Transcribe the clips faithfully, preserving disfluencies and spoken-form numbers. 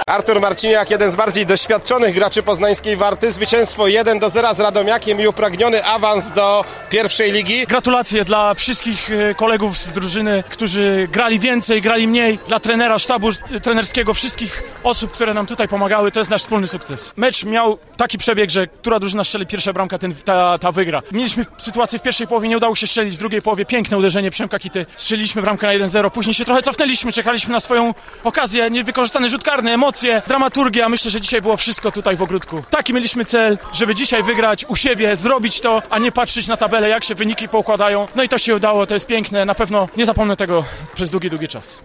Artur Marciniak, jeden z bardziej doświadczonych graczy poznańskiej Warty. Zwycięstwo jeden do zera z Radomiakiem i upragniony awans do pierwszej ligi. Gratulacje dla wszystkich kolegów z drużyny, którzy grali więcej, grali mniej. Dla trenera, sztabu trenerskiego, wszystkich osób, które nam tutaj pomagały. To jest nasz wspólny sukces. Mecz miał taki przebieg, że która drużyna strzeli pierwsza bramka, ten, ta, ta wygra. Mieliśmy sytuację w pierwszej połowie, nie udało się strzelić, w drugiej połowie piękne uderzenie Przemka Kity. Strzeliliśmy bramkę na jeden zero, później się trochę cofnęliśmy, czekaliśmy na swoją okazję, niewykorzystany rzut karny, emocje, dramaturgia. Myślę, że dzisiaj było wszystko tutaj w ogródku. Taki mieliśmy cel, żeby dzisiaj wygrać u siebie, zrobić to, a nie patrzeć na tabelę, jak się wyniki poukładają. No i to się udało, to jest piękne, na pewno nie zapomnę tego przez długi, długi czas.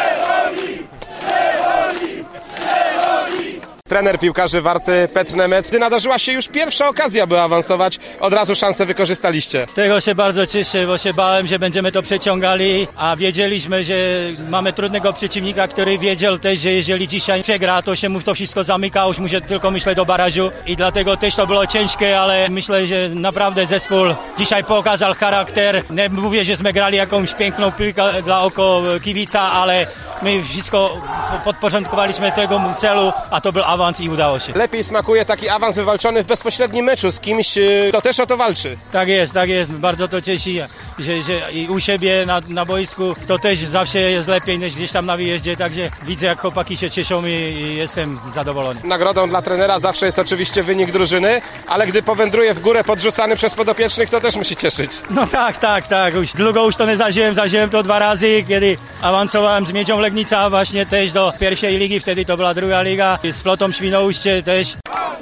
Trener piłkarzy Warty Petr Nemec. Gdy nadarzyła się już pierwsza okazja, by awansować, od razu szansę wykorzystaliście. Z tego się bardzo cieszę, bo się bałem, że będziemy to przeciągali, a wiedzieliśmy, że mamy trudnego przeciwnika, który wiedział też, że jeżeli dzisiaj przegra, to się mu to wszystko zamyka, już musi tylko myśleć o barażu i dlatego też to było ciężkie, ale myślę, że naprawdę zespół dzisiaj pokazał charakter. Nie mówię, że jsme grali jakąś piękną piłkę dla oko kibica, ale my wszystko podporządkowaliśmy tego celu, a to był awans i udało się. Lepiej smakuje taki awans wywalczony w bezpośrednim meczu z kimś, kto też o to walczy. Tak jest, tak jest. Bardzo to cieszy, że, że i u siebie na, na boisku to też zawsze jest lepiej niż gdzieś tam na wyjeździe, także widzę, jak chłopaki się cieszą i, i jestem zadowolony. Nagrodą dla trenera zawsze jest oczywiście wynik drużyny, ale gdy powędruje w górę podrzucany przez podopiecznych, to też musi cieszyć. No tak, tak, tak. Już długo już to nie zażyłem, zażyłem to dwa razy, kiedy awansowałem z Miedzią Legnica właśnie też do pierwszej ligi, wtedy to była druga liga, z Flotą Świnoujście też.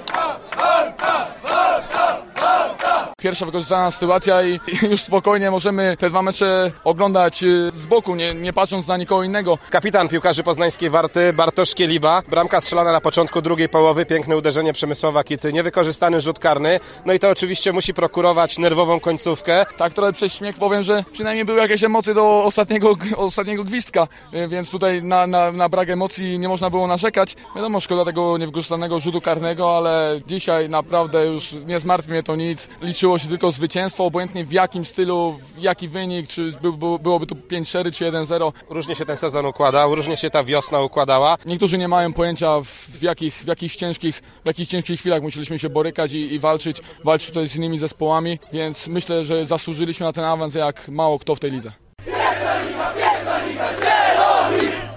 Pierwsza wykorzystana sytuacja i już spokojnie możemy te dwa mecze oglądać z boku, nie, nie patrząc na nikogo innego. Kapitan piłkarzy poznańskiej Warty Bartosz Kieliba. Bramka strzelana na początku drugiej połowy, piękne uderzenie Przemysława Kity, niewykorzystany rzut karny. No i to oczywiście musi prokurować nerwową końcówkę. Tak trochę przez śmiech powiem, że przynajmniej były jakieś emocje do ostatniego, ostatniego gwizdka, więc tutaj na, na, na brak emocji nie można było narzekać. Wiadomo, szkoda tego niewykorzystanego rzutu karnego, ale dzisiaj naprawdę już nie zmartwi mnie to nic. Liczyło się tylko zwycięstwo, obojętnie w jakim stylu, jaki wynik, czy by, by, byłoby to pięć cztery czy jeden zero. Różnie się ten sezon układał, różnie się ta wiosna układała. Niektórzy nie mają pojęcia w jakich, w jakich, ciężkich, w jakich ciężkich chwilach musieliśmy się borykać i, i walczyć, walczyć tutaj z innymi zespołami, więc myślę, że zasłużyliśmy na ten awans jak mało kto w tej lidze.